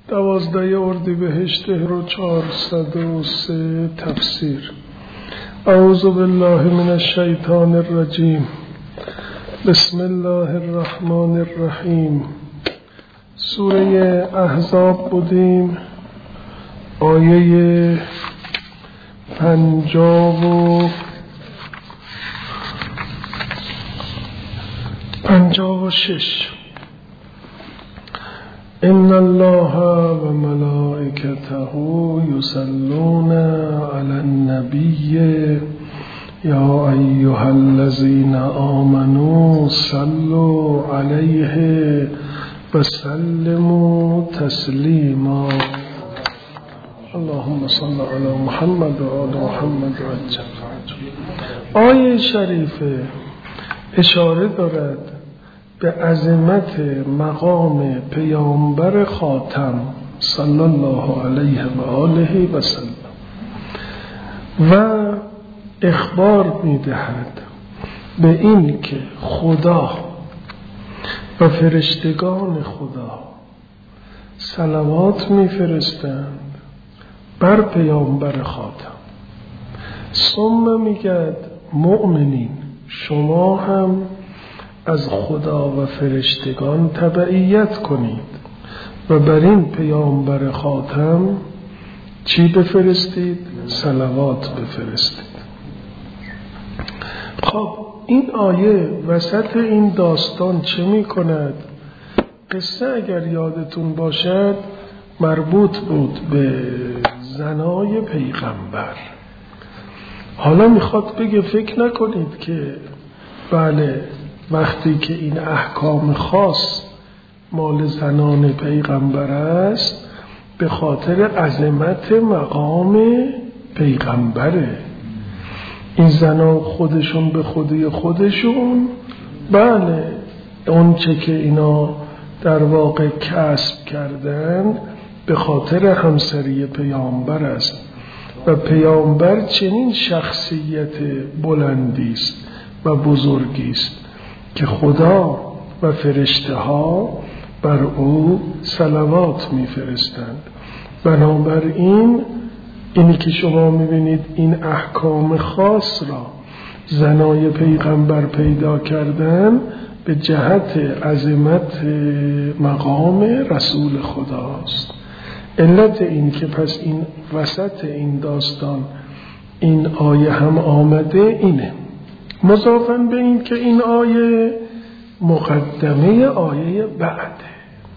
12 اردیبهشت 1403 تفسیر. اعوذ بالله من الشیطان الرجیم. بسم الله الرحمن الرحیم. سوره احزاب بودیم، آیه 56. ان الله و ملائکته یصلون علی النبی یا ایها الذین آمنوا صلوا علیه و سلموا تسلیما. اللهم صل علی محمد و آل محمد عجل. آیه شریفه اشاره دارد به عظمت مقام پیامبر خاتم صلی الله علیه و آله و سلم و اخبار می‌دهد به این که خدا و فرشتگان خدا صلوات می‌فرستند بر پیامبر خاتم. ثم میگد مؤمنین شما هم از خدا و فرشتگان تبعیت کنید و بر این پیامبر خاتم چی بفرستید؟ صلوات بفرستید. خب این آیه وسط این داستان چه می کند؟ قصه اگر یادتون باشد مربوط بود به زنای پیغمبر. حالا میخواد بگه فکر نکنید که بله وقتی که این احکام خاص مال زنان پیغمبر است به خاطر عظمت مقام پیغمبره. این زنان خودشون به خودی خودشون بله اون چه که اینا در واقع کسب کردن به خاطر همسری پیامبر است و پیامبر چنین شخصیت بلندی است و بزرگی است که خدا و فرشته ها بر او صلوات میفرستند. بنابراین اینی که شما میبینید این احکام خاص را زنای پیغمبر پیدا کردن به جهت عظمت مقام رسول خداست. علت این که پس این وسط این داستان این آیه هم آمده اینه، مضافاً به این که این آیه مقدمه آیه بعده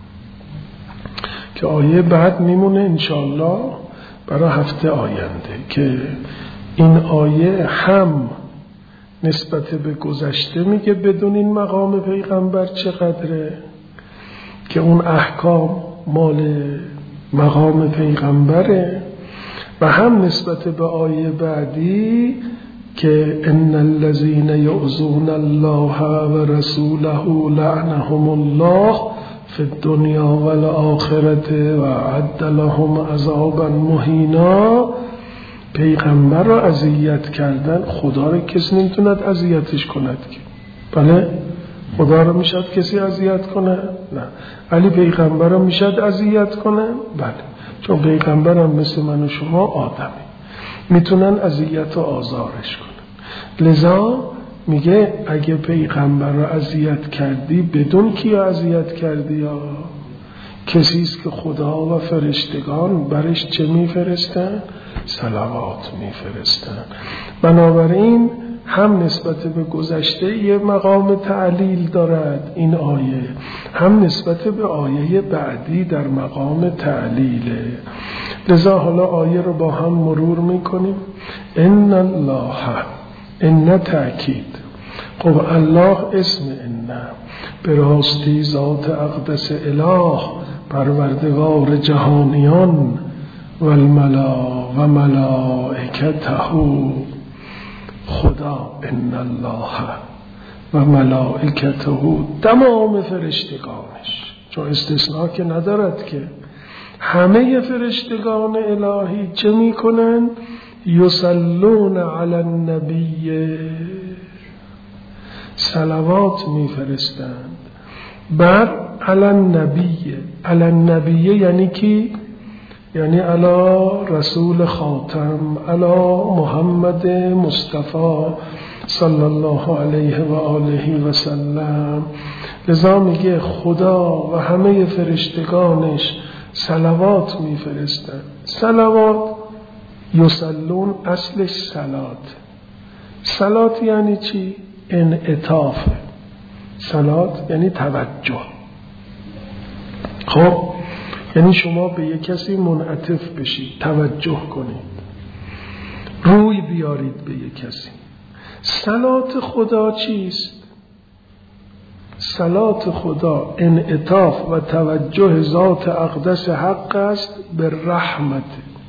که آیه بعد میمونه انشالله برای هفته آینده که این آیه هم نسبت به گذشته میگه بدون این مقام پیغمبر چقدره که اون احکام مال مقام پیغمبره و هم نسبت به آیه بعدی که ان الذين يؤذون الله ورسوله لعنهم الله في الدنيا والآخرة وأعد لهم عذابا مهینا. پیغمبر را اذیت کردن، خدا را کسی نمیتوند اذیتش کند که بله خدا را میشد کسی اذیت کنه؟ نه. علی پیغمبر را میشد اذیت کنه؟ بله، چون پیغمبر هم مثل من و شما آدمی میتونن اذیت و آزارش کنن. لذا میگه اگه پیغمبر را اذیت کردی بدون کیا اذیت کردی؟ یا کسی است که خدا و فرشتگان برش چه میفرستن؟ صلوات میفرستن. بنابراین هم نسبت به گذشته یه مقام تعلیل دارد این آیه، هم نسبت به آیه بعدی در مقام تعلیله. لذا حالا آیه رو با هم مرور میکنیم. ان الله، ان تأکید. خب الله اسم ان به راستی ذات اقدس اله پروردگار جهانیان و ملائکته خدا ان الله و ملائکته تمام فرشتگانش، چون استثناء که ندارد که همه فرشتگان الهی چه میکنن؟ یصلون علی النبی، صلوات میفرستند بر علی النبی یعنی کی؟ یعنی علی رسول خاتم، علی محمد مصطفی صلی الله علیه و آله و سلم. لذا میگه خدا و همه فرشتگانش صلوات میفرستن. صلوات یصلون اصلش صلات یعنی چی؟ انعطاف. صلات یعنی توجه. خب یعنی شما به یک کسی منعطف بشید، توجه کنید، روی بیارید به یک کسی. صلات خدا چیست؟ صلات خدا انعطاف و توجه ذات اقدس حق است به رحمت.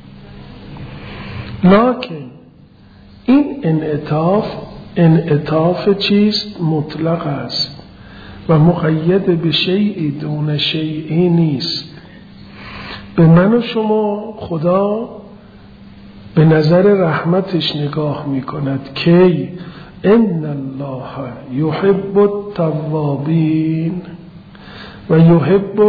لکن این انعطاف چیست؟ مطلق است و مقید به شیئی دون شیئی نیست. به من و شما خدا به نظر رحمتش نگاه می کند که ان الله یحب التوابین و یحب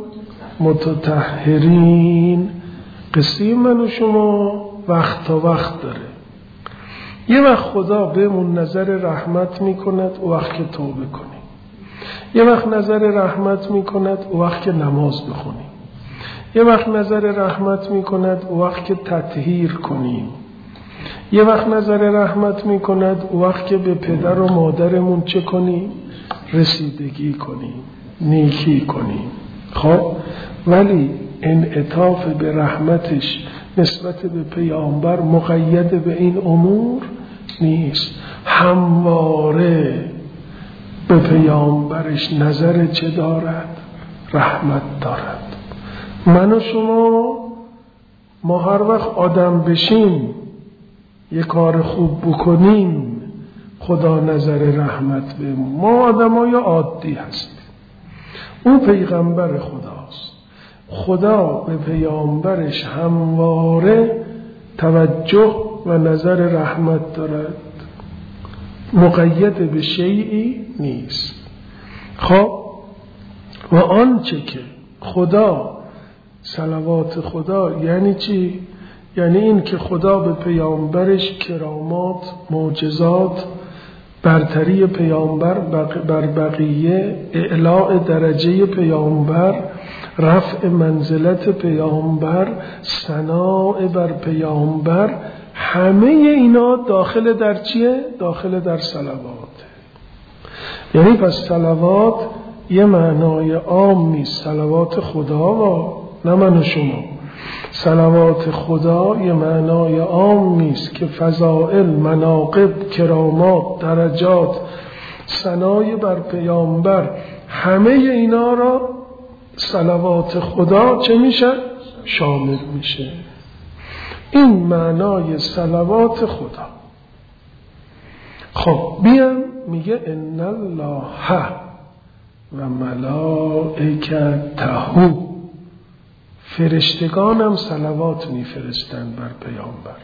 المتطهرین. قصه من و شما وقت تا وقت داره. یه وقت خدا بهمون نظر رحمت می کند و وقت که توبه کنیم، یه وقت نظر رحمت می کند و وقت که نماز بخونیم، یه وقت نظر رحمت می کند و وقت که تطهیر کنیم، یه وقت نظر رحمت می کند و وقت که به پدر و مادرمون چه کنیم؟ رسیدگی کنیم، نیکی کنیم. خب ولی انعطاف به رحمتش نسبت به پیامبر مقید به این امور نیست. همواره به پیامبرش نظر چه دارد؟ رحمت دارد. من و شما ما هر وقت آدم بشیم، یه کار خوب بکنیم، خدا نظر رحمت به ما. آدمای عادی هستیم، اون پیغمبر خداست. خدا به پیامبرش همواره توجه و نظر رحمت دارد، مقید به شیئی نیست. خب و آنچه که خدا، صلوات خدا یعنی چی؟ یعنی این که خدا به پیامبرش کرامات، معجزات، برتری پیامبر بر بقیه، اعلاء درجه پیامبر، رفع منزلت پیامبر، ثناء بر پیامبر، همه اینا داخل در چیه؟ داخل در صلوات. یعنی پس صلوات یه معنای عام نیست. صلوات خدا و نه من و شما. صلوات خدا یه معنای عام نیست که فضائل، مناقب، کرامات، درجات، ثنای بر پیامبر، همه اینا را صلوات خدا چه میشه؟ شامل میشه. این معنای صلوات خدا. خب بیان میگه ان الله و ملائکته، فرشتگان هم صلوات میفرستند بر پیامبر.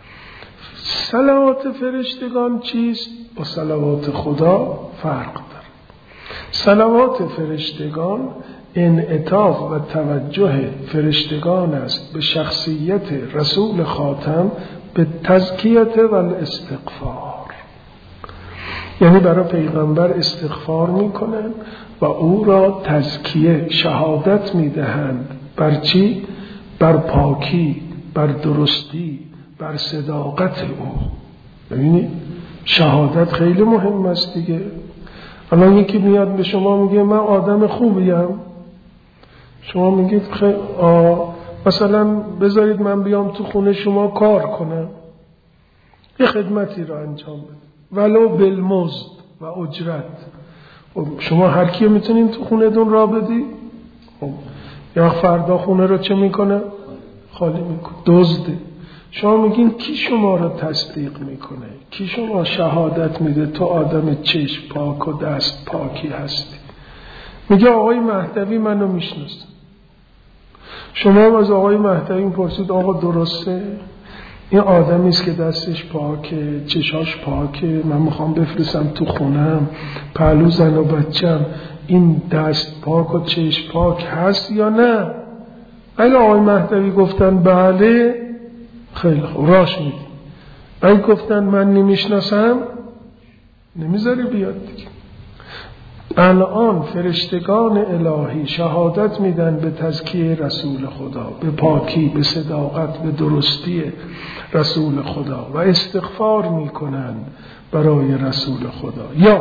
صلوات فرشتگان چیست؟ با صلوات خدا فرق داره. صلوات فرشتگان انعطاف و توجه فرشتگان است به شخصیت رسول خاتم، به تزکیت و الاستغفار. یعنی برای پیغمبر استغفار میکنن و او را تزکیه، شهادت میدهند. بر چی؟ بر پاکی، بر درستی، بر صداقت او. ببینید شهادت خیلی مهم است دیگه. الان یکی میاد به شما میگه من آدم خوبیم، شما میگید مثلا بذارید من بیام تو خونه شما کار کنم، یه خدمتی را انجام بدم ولو بالمزد و اجرت. شما هر کی میتونین تو خونه دون را بدی؟ یا فردا خونه رو چه میکنه؟ خالی میکنه، دزده. شما میگین کی شما رو تصدیق میکنه؟ کی شما شهادت میده تو آدم چشم پاک و دست پاکی هستی؟ میگه آقای مهدوی منو میشناسه. شما از آقای مهدوی پرسید آقا درسته؟ این آدمی است که دستش پاکه، چشاش پاکه، من میخوام بفرستم تو خونم، پهلو زن و بچم این دست پاک و چشم پاک هست یا نه؟ اگه آقای مهدوی گفتن بله، خیلی خوب، راش میدیم. اگه گفتن من نمیشناسم، نمیذاری بیاد دیگه. الان فرشتگان الهی شهادت میدن به تزکیه رسول خدا، به پاکی، به صداقت، به درستی رسول خدا و استغفار میکنن برای رسول خدا.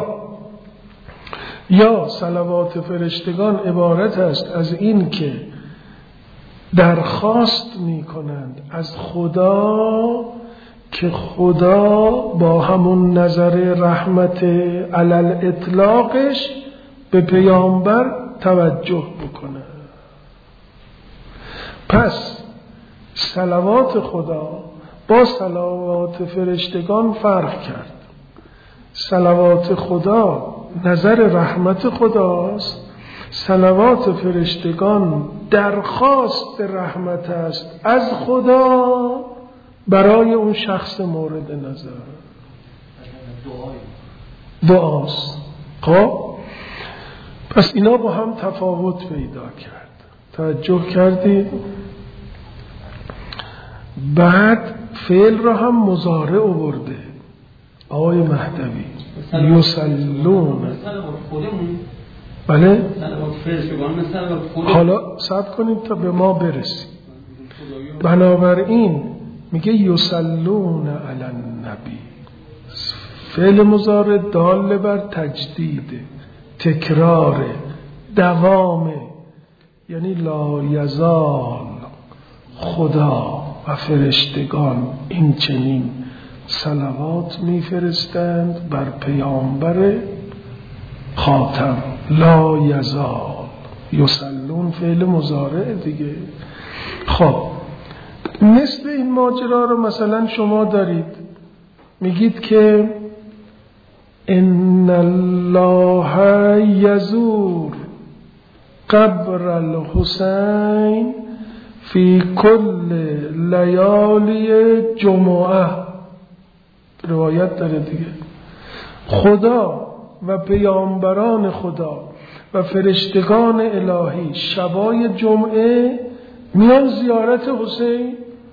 یا صلوات فرشتگان عبارت است از این که درخواست میکنند از خدا که خدا با همون نظر رحمت علل اطلاقش به پیامبر توجه بکنه. پس صلوات خدا با صلوات فرشتگان فرق کرد. صلوات خدا نظر رحمت خداست، صلوات فرشتگان درخواست رحمت است از خدا برای اون شخص مورد نظر، دعاست. خب پس اینا با هم تفاوت پیدا کرد. توجه کردید؟ بعد فعل را هم مضارع آورده آقای مهدوی، یصلون. بله؟ حالا صبر کنید تا به ما برسیم. بنابراین میگه یصلون علی النبی، فعل مضارع دال بر تجدید، تکرار، دوام، یعنی لا یزال خدا و فرشتگان این چنین صلوات میفرستند بر پیامبر خاتم. لا یزال، یصلون فعل مضارع دیگه. خب مثل این ماجرا رو مثلا شما دارید، میگید که ان الله یزور قبر الحسین فی کل لیالی جمعه، روایت داره دیگه. خدا و پیامبران خدا و فرشتگان الهی شبای جمعه میان زیارت حسین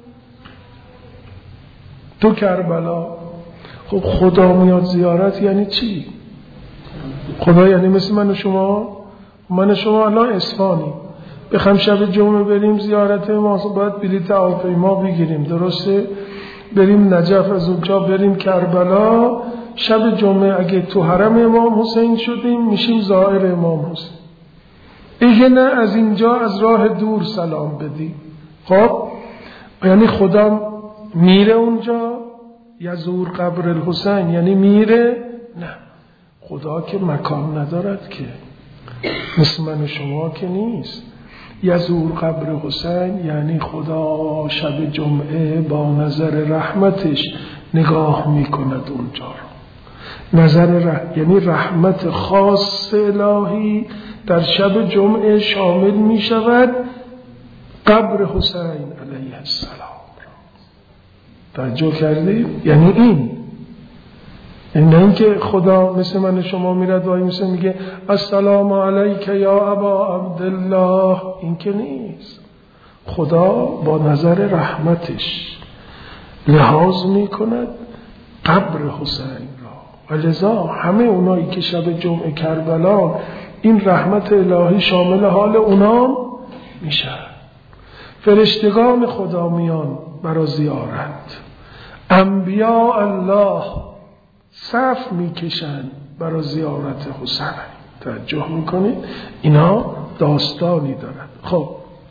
تو کربلا. خب خدا میاد زیارت یعنی چی؟ خدا یعنی مثل من و شما الان اصفهانی بخوام شب جمعه بریم زیارت ما، باید بلیط هواپیما بگیریم، درسته؟ بریم نجف، از اونجا بریم کربلا. شب جمعه اگه تو حرم امام حسین شدیم میشیم زائر امام حسین. اگه نه از اینجا از راه دور سلام بدیم. خب یعنی خدا میره اونجا، یزور قبر الحسین یعنی میره؟ نه، خدا که مکان ندارد که، مثل من و شما که نیست. یزور قبر حسین یعنی خدا شب جمعه با نظر رحمتش نگاه میکند اونجا رو. یعنی رحمت خاص الهی در شب جمعه شامل میشود قبر حسین علیه السلام. توجه کردید؟ یعنی این نه اینکه خدا مثل من شما میرد وای میشه میگه السلام علیک یا ابا عبدالله، این که نیست. خدا با نظر رحمتش لحاظ میکند قبر حسین را، و لذا همه اونایی که شب جمعه کربلا این رحمت الهی شامل حال اونام میشه. فرشتگان خدا میان برای زیارت، انبیاء الله صف میکشن برای زیارت حسین. توجه میکنید؟ اینا داستانی دارن. خب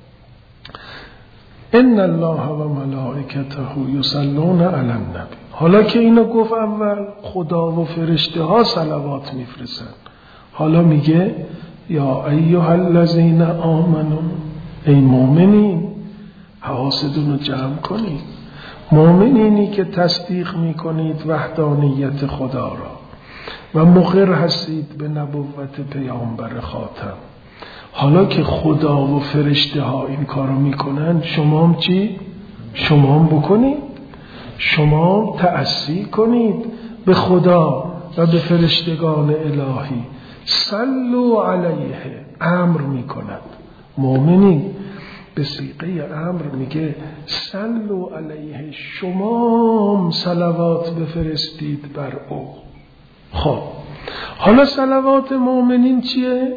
ان الله و ملائکته یصلون علی النبی. حالا که اینو گفت اول خدا و فرشته ها صلوات میفرستن، حالا میگه یا ایها الذین آمنوا، ای مؤمنین، حواستون رو جمع کنید، مؤمنینی که تصدیق میکنید وحدانیت خدا را و مقر هستید به نبوت پیامبر خاتم. حالا که خدا و فرشته ها این کارو میکنن، شما هم چی؟ شما هم بکنید. شما تأسی کنید به خدا و به فرشتگان الهی. صلوا علیه، امر میکند. مؤمنین به صیغه امر میگه صلوا علیه، شما صلوات بفرستید بر او. خب حالا صلوات مؤمنین چیه؟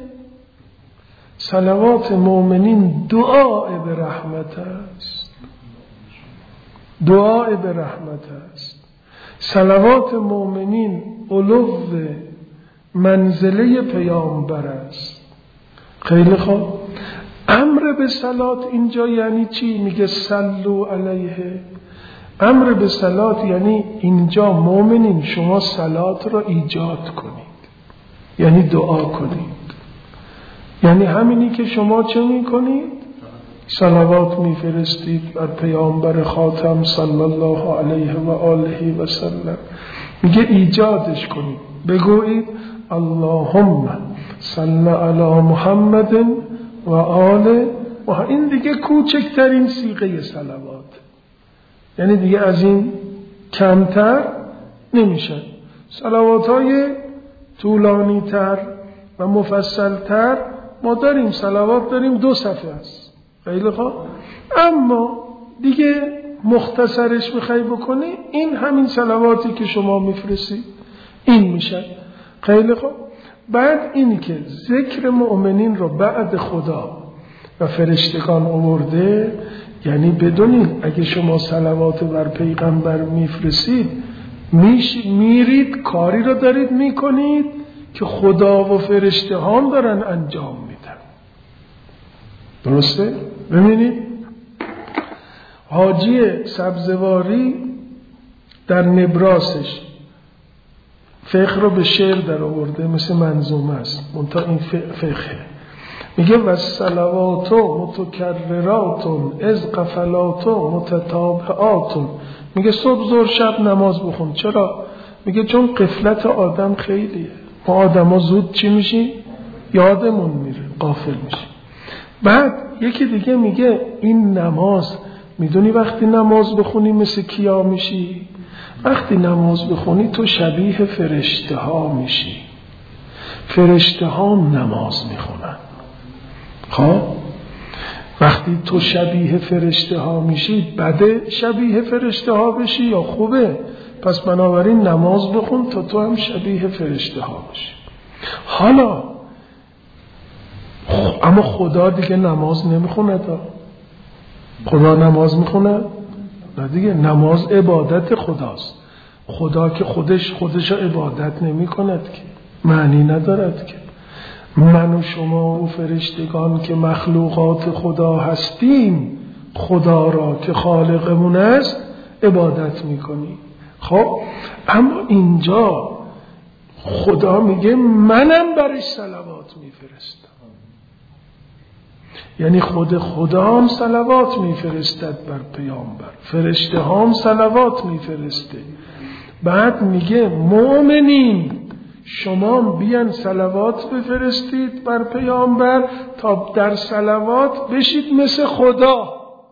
صلوات مؤمنین دعای به رحمت است. دعای به رحمت است. صلوات مؤمنین علو منزله پیامبر است. خیلی خوب. امر به صلات اینجا یعنی چی؟ میگه صلوا علیه. امر به صلات یعنی اینجا مؤمنین شما صلات را ایجاد کنید، یعنی دعا کنید. یعنی همینی که شما چه میکنید؟ صلوات میفرستید بر پیامبر خاتم صلی الله علیه و آله و سلم. میگه ایجادش کنید، بگویید اللهم صل علی محمد و آله. و این دیگه کوچکترین صیغه صلوات، یعنی دیگه از این کمتر نمیشه. صلوات‌های طولانی تر و مفصل تر ما داریم، صلوات داریم 2 صفحه است. خیلی خوب. اما دیگه مختصرش بخوای بکنی، این همین صلواتی که شما میفرستید این میشه. خیلی خوب. بعد اینی که ذکر مؤمنین رو بعد خدا و فرشتگان آورده، یعنی بدونید اگه شما صلوات بر پیغمبر میفرستید، میرید کاری رو دارید میکنید که خدا و فرشته هم دارن انجام میدن. درسته؟ ببینید حاجی سبزواری در نبراسش فقه رو به شعر در آورده، مثل منظومه است، منتها این فقه میگه و صلوات متکررات از قفلات متتابعات. میگه صبح ظهر شب نماز بخون. چرا؟ میگه چون قفلت آدم خیلیه، ما آدم ها زود چی میشیم؟ یادمون میره، غافل میشیم. بعد یکی دیگه میگه این نماز، میدونی وقتی نماز بخونی مثل کیا میشی؟ وقتی نماز بخونی تو شبیه فرشته ها میشی. فرشته ها نماز میخونن. خب وقتی تو شبیه فرشته ها میشی، بده شبیه فرشته ها بشی یا خوبه؟ پس بنابراین نماز بخون تا تو هم شبیه فرشته ها بشی. حالا اما خدا دیگه نماز نمیخونه. تا خدا نماز میخونه؟ نه دیگه، نماز عبادت خداست. خدا که خودش عبادت نمی کند که، معنی ندارد که. من و شما و فرشتگان که مخلوقات خدا هستیم، خدا را که خالقمون است عبادت میکنیم. خب اما اینجا خدا میگه منم برش صلوات میفرستم، یعنی خود خدا هم صلوات میفرستد بر پیامبر، فرشته هم صلوات میفرسته. بعد میگه مؤمنین شما بیان صلوات بفرستید بر پیامبر تا در صلوات بشید مثل خدا.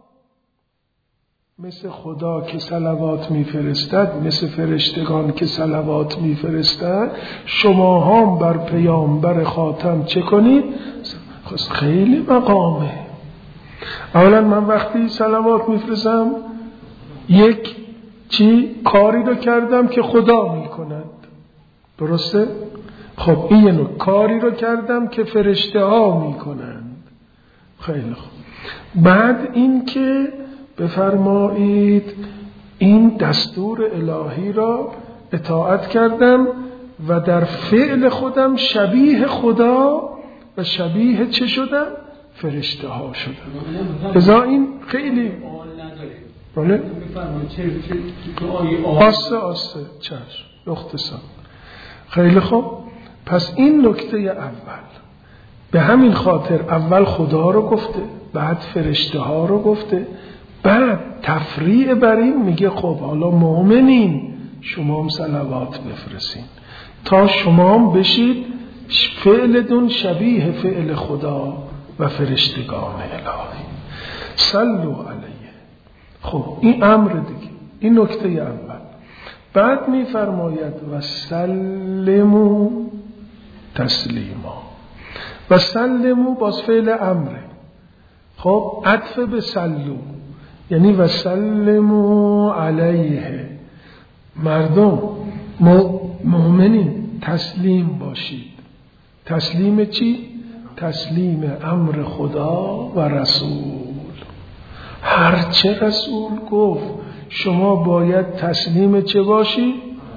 مثل خدا که صلوات میفرستد، مثل فرشتگان که صلوات میفرستد، شما هم بر پیامبر خاتم چه کنید؟ خیلی مقامه. اولا من وقتی صلوات میفرستم یک کاری رو کردم که خدا میکند، درسته؟ خب این یه نوع کاری رو کردم که فرشته ها میکنند. خیلی خوب. بعد این که بفرمایید این دستور الهی را اطاعت کردم و در فعل خودم شبیه خدا و شبیه چه شدم؟ فرشته ها شدم. ازا این خیلی بله؟ آسته چشم اختصار. خیلی خوب. پس این نکته اول. به همین خاطر اول خدا رو گفته، بعد فرشته ها رو گفته، بعد تفریع بر این میگه خب حالا مؤمنین شما هم صلوات بفرستین تا شما هم بشید فعلتون شبیه فعل خدا و فرشتگان الهی. صلوا علیه. خب این امر دیگه. این نکته اول. بعد میفرماید و سلموا تسلیما. و سلموا باز فعل امره، خب عطف به سلو، یعنی و سلموا علیه، مردم مؤمنین تسلیم باشید. تسلیم چی؟ تسلیم امر خدا و رسول. هرچه رسول گفت شما باید تسلیم چه باشی؟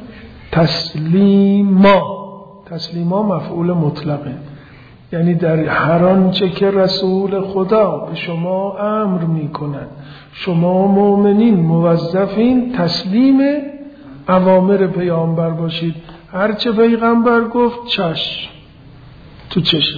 تسلیما مفعول مطلقه، یعنی در هر آنچه که رسول خدا به شما امر میکند شما مؤمنین موظفین تسلیم اوامر پیامبر باشید. هرچه پیغمبر گفت چشم تو چشم،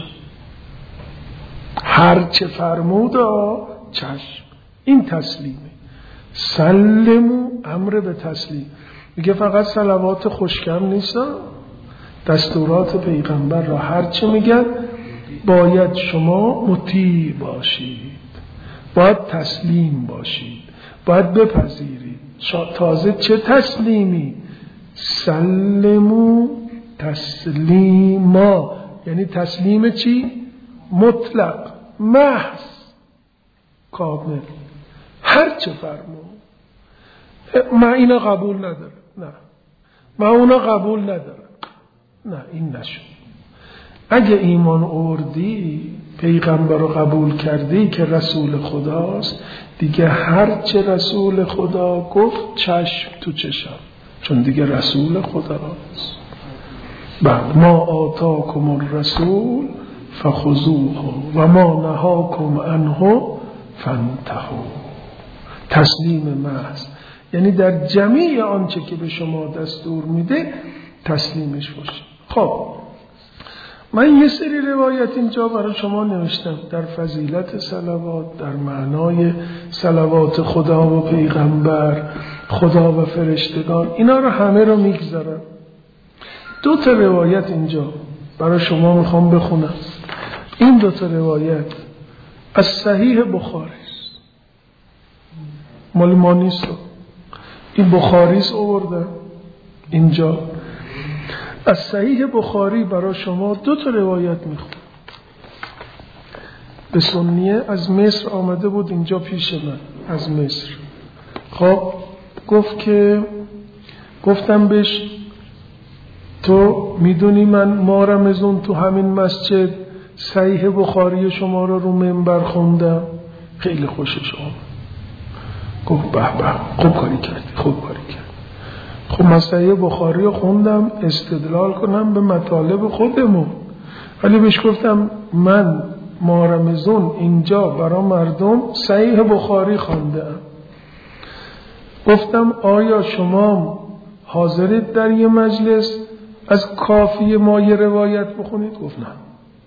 هرچه فرمود چشم. این تسلیمه. سلموا امر به تسلیم. میگه فقط صلوات خوشکم نیست، دستورات پیغمبر را هرچه میگن باید شما مطیع باشید، باید تسلیم باشید، باید بپذیرید. تازه چه تسلیمی؟ سلموا تسلیما، یعنی تسلیم چی؟ مطلق، محض، کامل، هر چه فرمود. من اینا قبول ندارم، نه من اونا قبول ندارم، نه این نشد. اگه ایمان آوردی پیغمبر رو قبول کردی که رسول خداست، دیگه هر چه رسول خدا گفت چشم تو چشم، چون دیگه رسول خداست. بعد ما آتاکم الرسول فخذوه و ما نهاکم عنه فانتهوا. تسلیم محض، یعنی در جمیع آنچه که به شما دستور میده تسلیمش باشید. خب من یه سری روایت اینجا برای شما نوشتم در فضیلت صلوات، در معنای صلوات خدا و پیغمبر، خدا و فرشتگان، اینا رو همه رو میگذارم. 2 روایت اینجا برای شما میخوام بخونم. این 2 روایت از صحیح بخاری است، مال ما نیست، این بخاری است آورده اینجا. از صحیح بخاری برای شما 2 روایت میخونم. به سنیه از مصر آمده بود اینجا پیش من، از مصر. خب گفتم بهش تو میدونی ما رمضان تو همین مسجد صحیح بخاری شما رو منبر خوندم، خیلی خوشش آمد. گفت به به خوب کاری کردی. خب من صحیح بخاری رو خوندم استدلال کنم به مطالب خودمون، ولی بهش گفتم من ماه رمضان اینجا برای مردم صحیح بخاری خوندم. گفتم آیا شما حاضرید در یه مجلس از کافی ما یه روایت بخونید؟ گفت نه.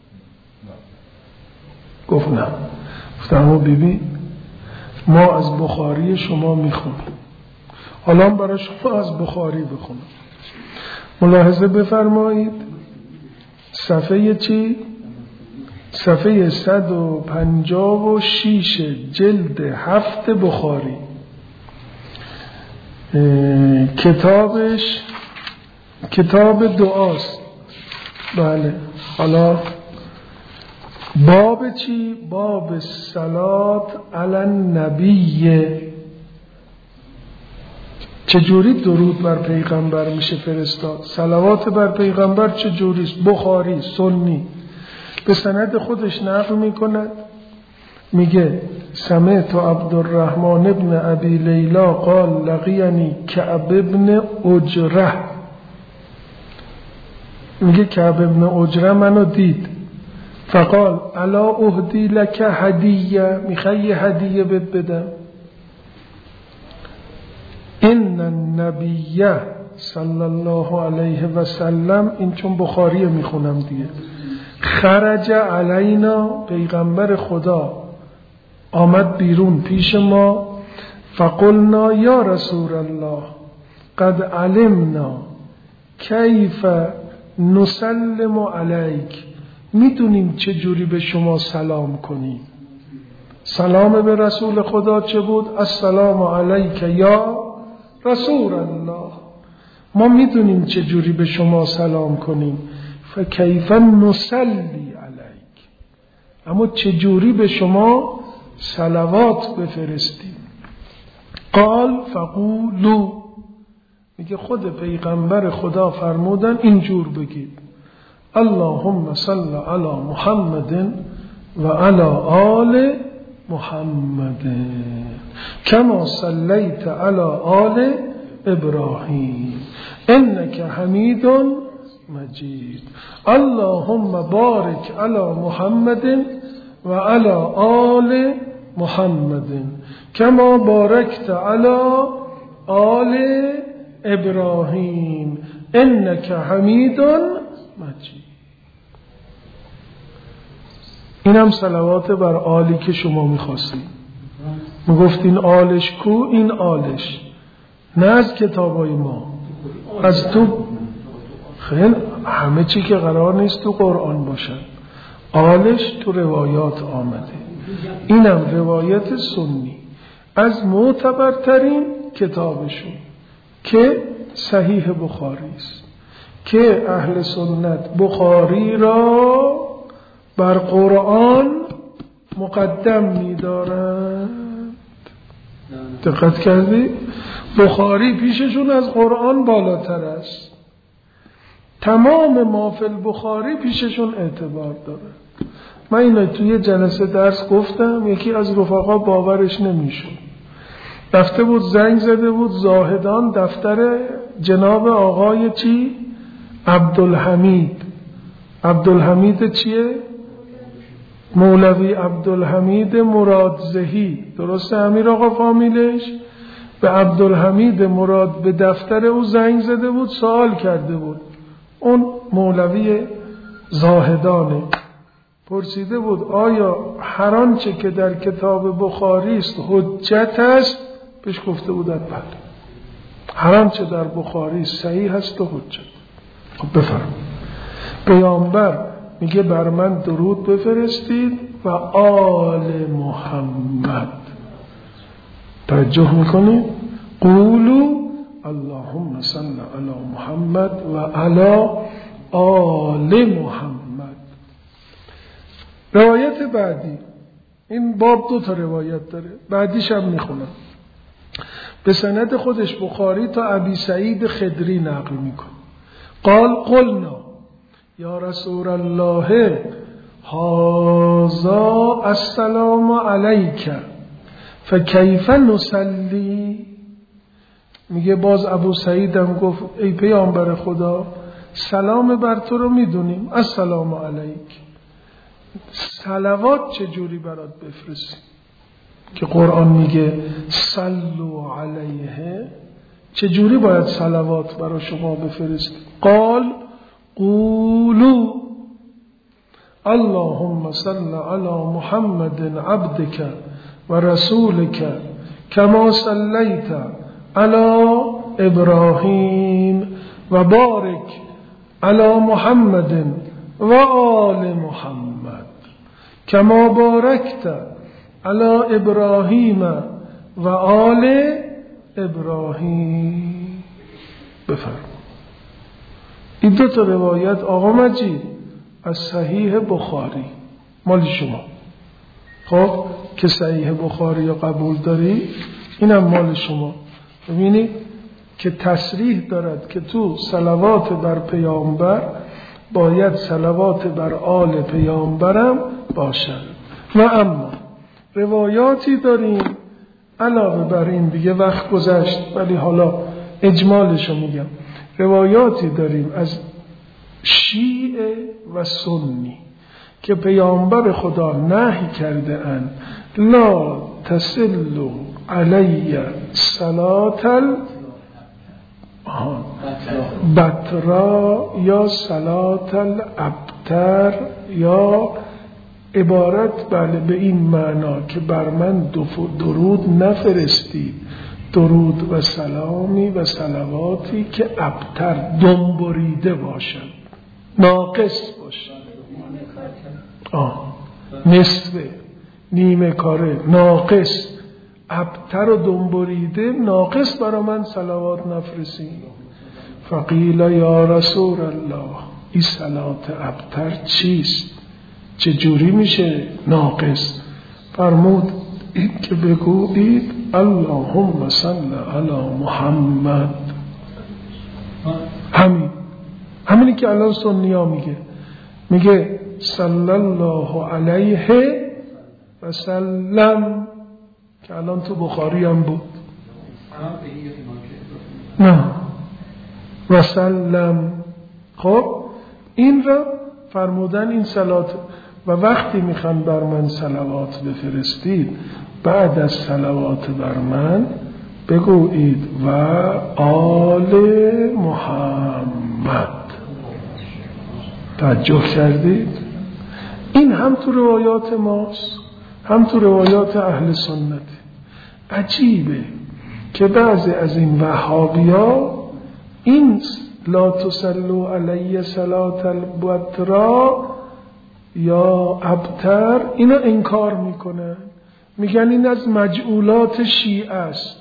گفتم ببین ما از بخاری شما میخونیم، حالا برای شما از بخاری بخونم. ملاحظه بفرمایید صفحه چی؟ صفحه 156 جلد 7 بخاری. کتابش کتاب دعاست. بله. حالا باب چی؟ باب صلات علی النبی. چجوری درود بر پیغمبر میشه فرستاد؟ صلوات بر پیغمبر چجوریست؟ بخاری سنی به سند خودش نقل میکند، میگه سمعت عبدالرحمن ابن ابی لیلا قال لقیانی کعب ابن اجره. میگه کعب ابن اجره منو دید، فقال الا اهدی لک هدیه، میخوای هدیه بهت بدم؟ ان النبی صلی الله علیه و سلم، این چون بخاریه میخونم دیگه، خرج علینا، پیغمبر خدا آمد بیرون پیش ما، فقلنا یا رسول الله قد علمنا کیف نسلم علیک، میدونیم چه جوری به شما سلام کنیم. سلام به رسول خدا چه بود؟ السلام علیک یا رسول الله ما میدونیم چه جوری به شما سلام کنیم، فکیف نصلی علیک، اما چه جوری به شما صلوات بفرستیم. قال فقولوا، میگه خود پیغمبر خدا فرمودن اینجور بگید اللهم صل علی محمد و علی آل محمد کما صلیت علی آل ابراهیم انک حمید مجید اللهم بارک علی محمد و علی آل محمد کما بارکت علی آل ابراهیم انک حمید مجید. اینم صلوات بر آلی که شما میخواستید. میگفتین آلش کو؟ این آلش نه از کتابای ما، از تو. خیلی همه چی که قرار نیست تو قرآن باشن، آلش تو روایات آمده. اینم روایت سنی از معتبرترین کتابشون که صحیح بخاری است، که اهل سنت بخاری را بر قرآن مقدم می‌دارند. دقت کردی؟ بخاری پیششون از قرآن بالاتر است. تمام ما فی البخاری پیششون اعتبار داره. من اینو توی جلسه درس گفتم، یکی از رفقا باورش نمیشد. رفته بود زنگ زده بود زاهدان دفتر جناب آقای چی؟ عبدالحمید چیه؟ مولوی عبدالحمید مرادزهی، درسته امیر آقا فامیلش؟ به عبدالحمید مراد به دفتر او زنگ زده بود، سوال کرده بود. اون مولوی زاهدانه، پرسیده بود آیا هر آنچه که در کتاب بخاری است حجت است؟ بهش گفته بودند بله، هر آنچه در بخاری صحیح است و حجت. خب بفرمایید. پیامبر میگه بر من درود بفرستید و آل محمد. توجه میکنید؟ قولوا اللهم صل علی محمد و علی آل محمد. روایت بعدی، این باب 2 روایت داره، بعدیش هم میخونم. به سند خودش بخاری تا ابی سعید خدری نقل میکنه. قال قلنا یا رسول الله هذا السلام علیک فکیف نصلی. میگه باز ابو سعید هم گفت ای پیامبر خدا سلام بر تو رو میدونیم، السلام علیک، صلوات چجوری برات بفرستیم که قرآن میگه صلو علیه، چجوری باید صلوات برای شما بفرستیم؟ قال قولوا اللهم صل علی محمد عبدك و رسولك کما صلیت علی ابراهیم و بارک علی محمد و آل محمد کما بارکت علی ابراهیم و آل ابراهیم. بفرمایید. این 2 روایت آقا مجید از صحیح بخاری مال شما. خب که صحیح بخاری رو قبول داری اینم مال شما. ببینید که تصریح دارد که تو صلوات بر پیامبر باید صلوات بر آل پیامبرم باشد. و اما روایاتی داریم علاوه بر این، دیگه وقت گذشت ولی حالا اجمالشو میگم. روایاتی داریم از شیعه و سنی که پیامبر خدا نهی کرده اند لا تسلوا علی صلات البترا یا صلات الابتر، یا عبارت بله به این معنا که بر من درود نفرستید، درود و سلامی و صلواتی که ابتر دنبریده باشن، ناقص باشن، نصفه، نیمه کاره، ناقص، ابتر و دنبریده ناقص برا من صلوات نفرستی. فقیل یا رسول الله این صلات ابتر چیست؟ چجوری میشه ناقص؟ فرمود این که بگویید اللهم صل علی محمد. همینی که الان سنیا میگه صلی الله علیه و سلم که الان تو بخاری هم بود. نه و سلم. خب این را فرمودن این صلات. و وقتی میخوان بر من صلوات بفرستید بعد از صلوات بر من بگویید و آل محمد. توجه کردید؟ این هم تو روایات ماست هم تو روایات اهل سنت. عجیبه که بعضی از این وهابیا این لا تصلوا علی صلاة البترا یا ابتر اینا انکار میکنن، میگن این از مجعولات شیعه است.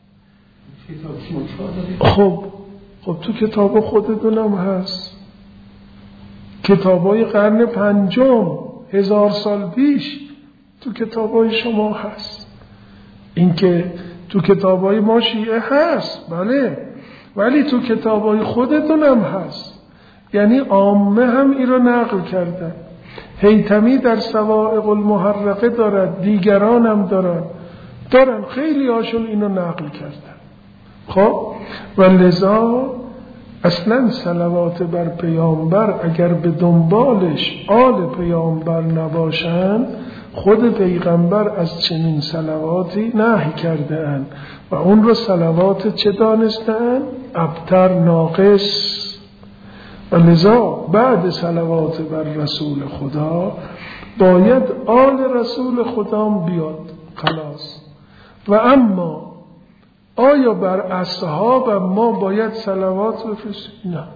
خب تو کتاب خودتونم هست، کتابای قرن 5 1000 سال پیش تو کتابای شما هست. این که تو کتابای ما شیعه هست بله، ولی تو کتابای خودتونم هست. یعنی عامه هم این رو نقل کردن. هیثمی در صواعق المحرقه دارد، دیگران هم دارن خیلی هاشون اینو نقل کردن. خب و لذا اصلا صلوات بر پیامبر اگر به دنبالش آل پیامبر نباشند خود پیغمبر از چنین صلواتی نهی کرده اند و اون رو صلوات چه دانستن؟ ابتر، ناقص. و لذا بعد صلوات بر رسول خدا باید آل رسول خدا بیاد خلاص. و اما آیا بر اصحاب ما باید صلوات بفرستیم؟ نه.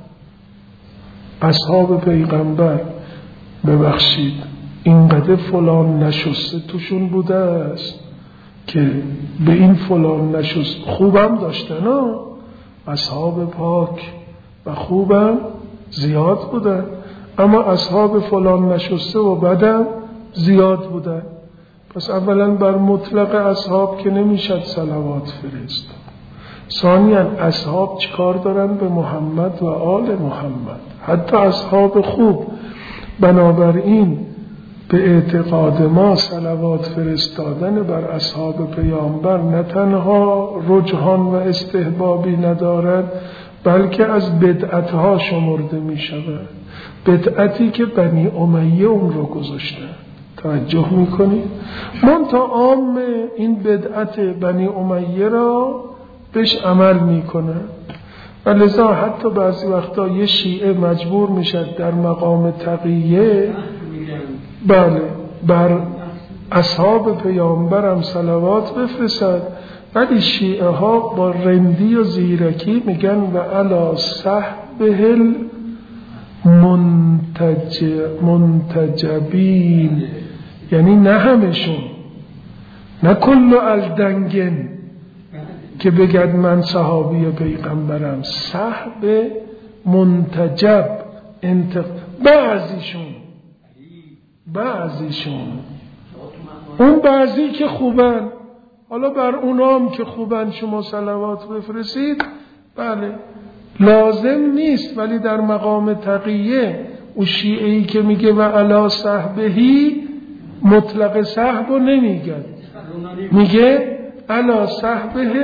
اصحاب پیغمبر ببخشید اینقدر فلان نشسته توشون بوده است که به این فلان نشست خوبم داشتن ها. اصحاب پاک و خوبم زیاد بودن، اما اصحاب فلان نشسته و بدم زیاد بودن. پس اولا بر مطلق اصحاب که نمیشد صلوات فرست. ثانیا اصحاب چیکار دارن به محمد و آل محمد؟ حتی اصحاب خوب. بنابراین به اعتقاد ما صلوات فرستادن بر اصحاب پیامبر نه تنها رجحان و استحبابی ندارد بلکه از بدعتها شمرده می شود. بدعتی که بنی امیه اون رو گذاشته. توجه می کنید؟ منتها عام این بدعت بنی امیه را بهش عمل می کنه و لذا حتی بعضی وقتا یه شیعه مجبور می شد در مقام تقیه بله بر اصحاب پیامبر هم صلوات بفرستد، ولی شیعه ها با رندی و زیرکی میگن و علی صحبه المنتجبین. یعنی نه همشون، نه کل الدنگن که بگد من صحابی پیغمبرم. صحب منتجب بعضیشون اون بعضی که خوبن، حالا بر اونام که خوبن شما صلوات بفرستید بله لازم نیست، ولی در مقام تقیه او شیعه‌ای که میگه و علی صحبهی مطلق صحب رو نمیگه، میگه علی صحبه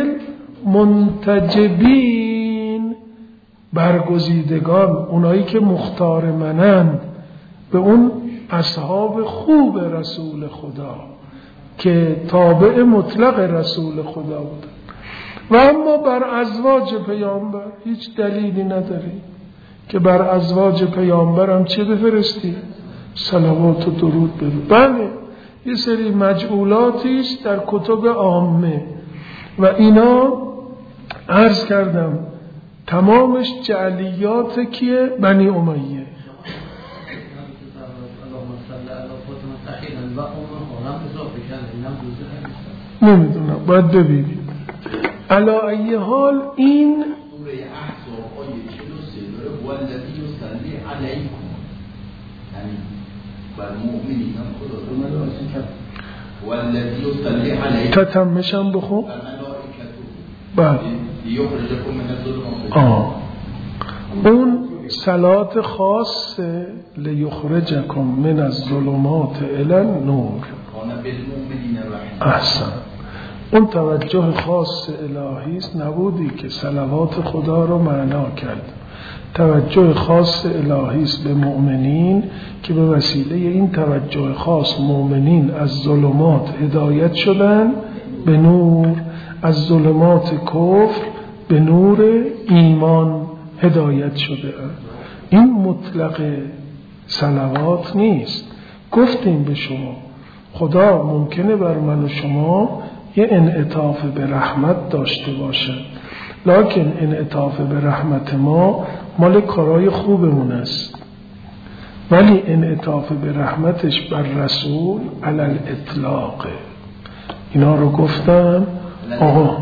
المنتجبین، برگزیدگان، اونایی که مختار منند، به اون اصحاب خوب رسول خدا که تابع مطلق رسول خدا بودن. و اما بر ازواج پیامبر هیچ دلیلی نداری که بر ازواج پیامبر هم چه بفرستی؟ صلوات و درود برود. بله یه سری مجعولاتی است در کتب عامه و اینا عرض کردم تمامش جعلیات کیه؟ بنی امیه. نمیدونم، باید ببینیم. علا ای حال این سوره احزاب آیه 43 داره والذی یصلی علیکم، یعنی بر مؤمنین خدا رو ملائکه کرد والذی یصلی علیکم تتمشم بخون بعد یخرجکم من الظلمات. اون صلات خاص لیخرجکم من الظلمات الی النور. احسن. اون توجه خاص الهی است، نبودی که صلوات خدا رو معنا کرد. توجه خاص الهی است به مؤمنین که به وسیله این توجه خاص مؤمنین از ظلمات هدایت شدن به نور، از ظلمات کفر به نور ایمان هدایت شده. این مطلق صلوات نیست. گفتیم به شما خدا ممکنه بر من و شما یه انعطاف به رحمت داشته باشه، لکن انعطاف به رحمت ما مال کارهای خوبمون است، ولی انعطاف به رحمتش بر رسول علل اطلاقه. اینا رو گفتم. آقا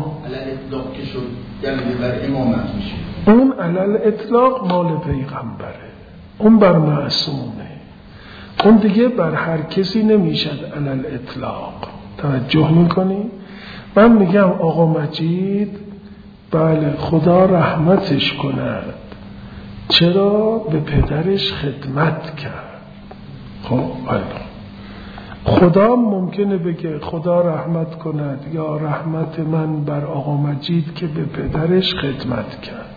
اون علل اطلاق مال پیغمبره، اون بر معصومه، اون دیگه بر هر کسی نمیشد علل اطلاق. توجه میکنی؟ من میگم آقا مجید بله خدا رحمتش کند، چرا؟ به پدرش خدمت کرد. خب خدا ممکنه بگه خدا رحمت کند یا رحمت من بر آقا مجید که به پدرش خدمت کرد،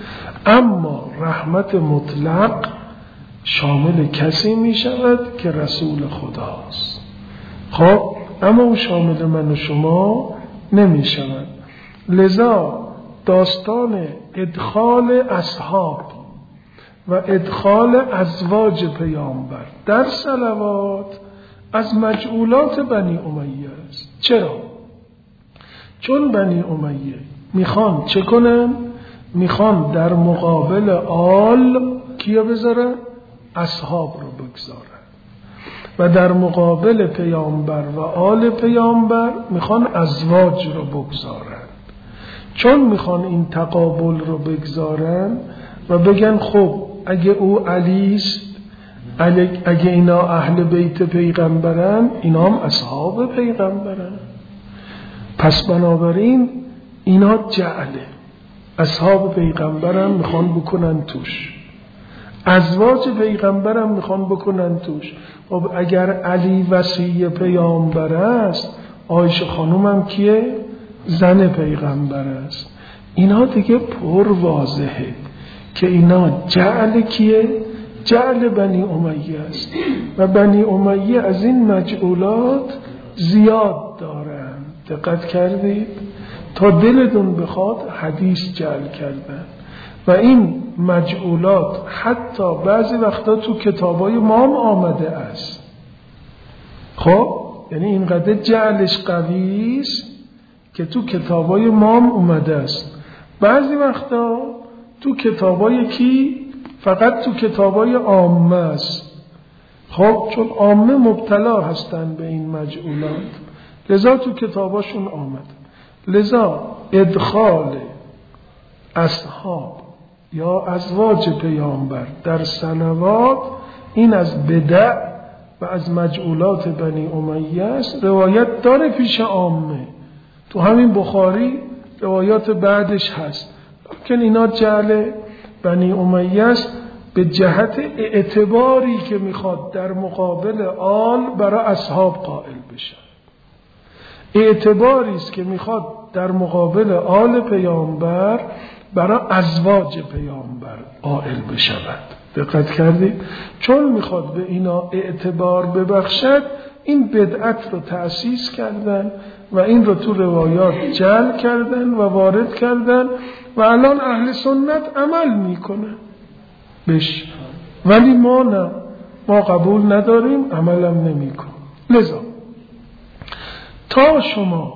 اما رحمت مطلق شامل کسی می شود که رسول خداست. خب اما او شامل من و شما نمی شود. لذا داستان ادخال اصحاب و ادخال ازواج پیامبر در صلوات از مجعولات بنی امیه است. چرا؟ چون بنی امیه میخوان چه کنن؟ میخوان در مقابل آل کیا بذارن؟ اصحاب رو بگذارن، و در مقابل پیامبر و آل پیامبر میخوان ازواج رو بگذارن. چون میخوان این تقابل رو بگذارن و بگن خب اگه او علیست، اگه اینا اهل بیت پیغمبرن، اینا هم اصحاب پیغمبرن، پس بنابراین اینا جعله اصحاب پیغمبرن میخوان بکنن توش، ازواج پیغمبرم میخوان بکنن توش. خب اگر علی وصی پیامبر است، عایشه خانوم هم کیه؟ زن پیغمبر است. اینا دیگه پر واضحه که اینا جعل کیه؟ جعل بنی امیه است، و بنی امیه از این مجعولات زیاد دارن. دقت کردید؟ تا دلتون بخواد حدیث جعل کردن، و این مجعولات حتی بعضی وقتا تو کتابای ما هم آمده است. خب یعنی اینقدر جعلش قوی است که تو کتابای ما هم اومده است. بعضی وقتا تو کتابای کی؟ فقط تو کتابای عامه است. خب چون عامه مبتلا هستن به این مجعولات، لذا تو کتاباشون آمده. لذا ادخال اصحاب یا ازواج پیامبر در صلوات این از بدع و از مجعولات بنی امیه است. روایت داره پیش عامه، تو همین بخاری روایات بعدش هست، لیکن اینا جعل بنی امیه است به جهت اعتباری که میخواد در مقابل آل برای اصحاب قائل بشه. اعتباری است که میخواد در مقابل آل پیامبر برای ازواج پیامبر قائل بشود. دقت کردید؟ چون میخواد به اینا اعتبار ببخشد، این بدعت رو تأسیس کردن و این رو تو روایات جعل کردن و وارد کردن، و الان اهل سنت عمل میکنن بش، ولی ما نه، ما قبول نداریم، عملم نمیکنیم. لذا تا شما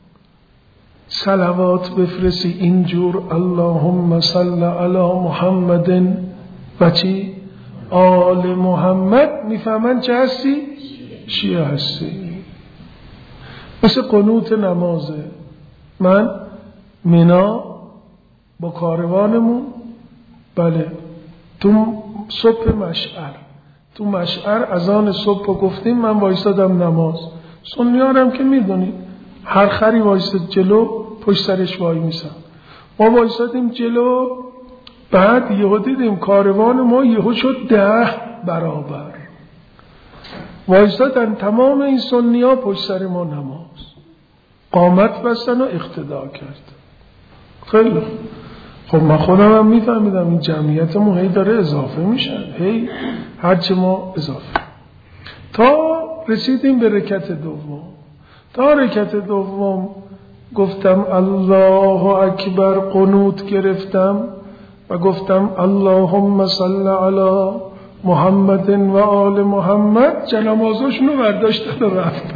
صلوات بفرسی اینجور اللهم صل علی محمد و چی؟ آل محمد، میفهمن چه هستی؟ شیعه هستی. مثل قنوت نمازه. من مینا با کاروانمون بله تو صبح مشعر، تو مشعر اذان صبح رو گفتیم، من وایسادم نماز. سنیارم که میدونید هر خری وایساد جلو پشت سرش وای میسن. ما وایسادیم جلو، بعد یهو دیدیم کاروان ما یهو شد 10 برابر. وایسادن تمام این سنی‌ها پشت سر ما نماز، قامت بستن و اقتدا کرد. خیلی خب من خودم هم میفهمیدم این جمعیتمون هی داره اضافه میشن، هی هرچه ما اضافه، تا رسیدیم به رکعت دوم. تا رکعت دوم گفتم الله اکبر، قنوت گرفتم و گفتم اللهم صل علی محمد و آل محمد. جنازه‌شون رو برداشتن و رفتن،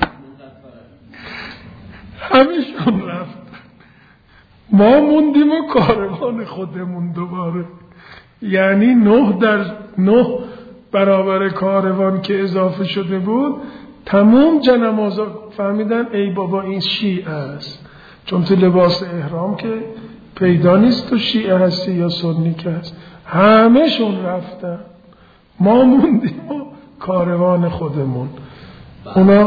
همشون رفتن. ما موندیم و کاروان خودمون دوباره. یعنی 9 برابر کاروان که اضافه شده بود، تمام جنازه فهمیدن ای بابا این شیعه است، چون تو لباس احرام که پیدا نیست تو شیعه هستی یا سنی که هست. همه‌شون رفتن، ما موندیم و کاروان خودمون. اونا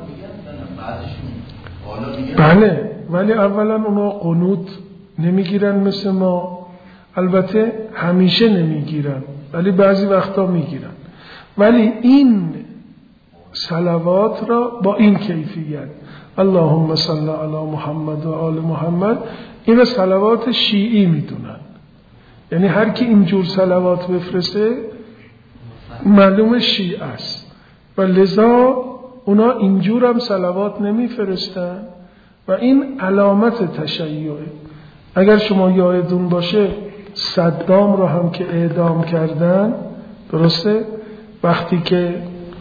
بله، ولی اولا اونا قنوت نمیگیرن مثل ما، البته همیشه نمیگیرن ولی بعضی وقتا میگیرن. ولی این صلوات را با این کیفیت اللهم صل علی محمد و آل محمد، این صلوات شیعی میدونن. یعنی هر کی اینجور صلوات بفرسته معلوم شیعه است و لذا اونا اینجور هم صلوات نمیفرستن و این علامت تشیعه. اگر شما یادتون باشه صدام رو هم که اعدام کردن، درسته؟ وقتی که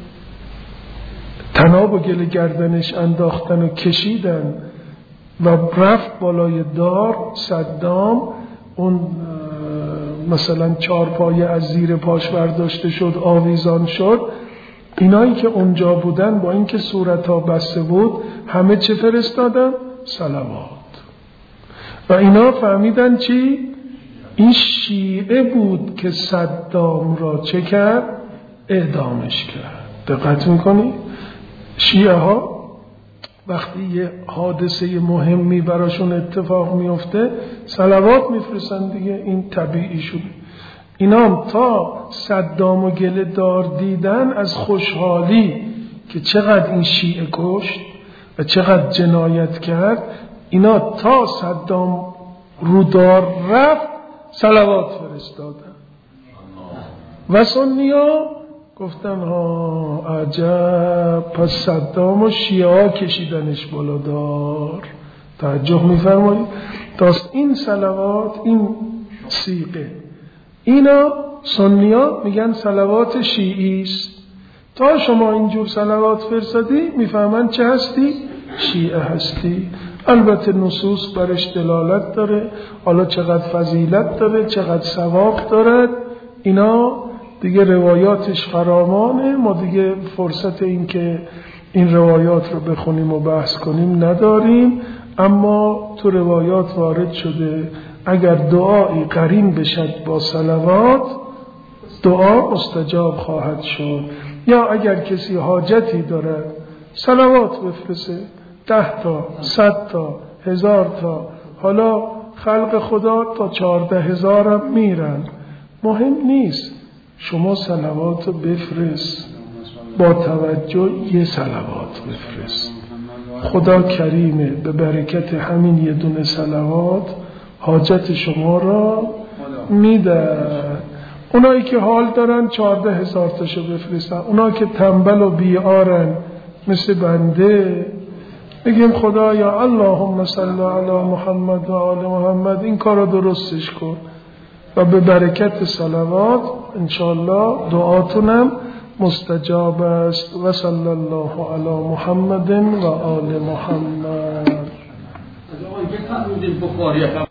طناب و گل گردنش انداختن و کشیدن و رفت بالای دار، صدام اون مثلا 4 پایه از زیر پاش برداشته شد، آویزان شد. اینایی که اونجا بودن با اینکه صورتها بسته بود همه چه فرستادن؟ صلوات. و اینا فهمیدن چی؟ این شیعه بود که صدام را چه کرد؟ اعدامش کرد. دقت میکنی؟ شیعه ها وقتی یه حادثه مهمی براشون اتفاق میفته صلوات میفرستن دیگه، این طبیعی شده. اینا هم تا صدام و گله دار دیدن از خوشحالی که چقدر این شیعه کشت و چقدر جنایت کرد، اینا تا صدام رودار رفت صلوات فرستادن. و سنی‌ها گفتن ها عجب، پس صدام و شیعه ها کشیدنش بالا دار. توجه میفرمایید؟ تا این صلوات، این سیغه، اینا سنی‌ها میگن صلوات شیعی است. تا شما اینجور صلوات فرستادی میفهمن چه هستی؟ شیعه هستی. البته نصوص برش دلالت داره، حالا چقدر فضیلت داره، چقدر ثواب دارد، اینا دیگه روایاتش فراوانه. ما دیگه فرصت این که این روایات رو بخونیم و بحث کنیم نداریم، اما تو روایات وارد شده اگر دعایی قرین بشد با صلوات دعا مستجاب خواهد شد. یا اگر کسی حاجتی داره صلوات بفرسته، 10 تا 100 تا 1000 تا، حالا خلق خدا تا 14,000 هم میرن، مهم نیست. شما صلوات رو بفرست، با توجه یه صلوات بفرست. خدا کریمه، به برکت همین یه دونه صلوات حاجت شما را میده. اونایی که حال دارن 14,000 تاشو بفرستن، اونایی که تنبل و بیارن مثل بنده بگیم خدایا اللهم صل علی محمد و آل محمد، این کار رو درستش کن و به برکت صلوات انشاءالله دعاتونم مستجاب است. و صلی الله علی محمد و آل محمد.